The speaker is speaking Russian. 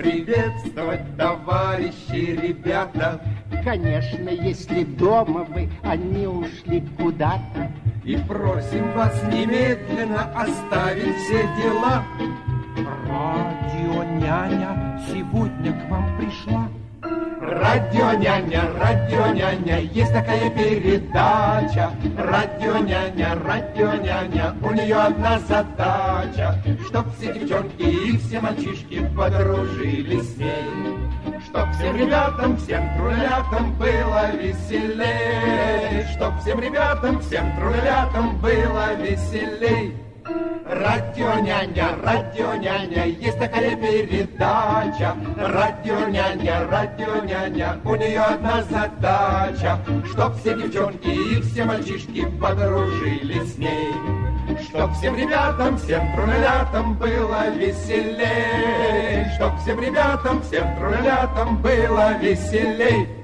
приветствовать, товарищи, ребята. Конечно, если дома вы, они ушли куда-то. И просим вас немедленно оставить все дела. Радионяня сегодня к вам пришла. Радионяня, есть такая передача. Радионяня, у нее одна задача, чтоб все девчонки и все мальчишки подружились с ней. Чтоб всем ребятам, всем трулятам было веселей. Чтоб всем ребятам, всем трулятам было веселей. Радионяня, есть такая передача. Радионяня, у нее одна задача, чтоб все девчонки и все мальчишки подружились с ней. Чтоб всем ребятам, всем трулятам было веселей. Чтоб всем ребятам, всем трулятам было веселей.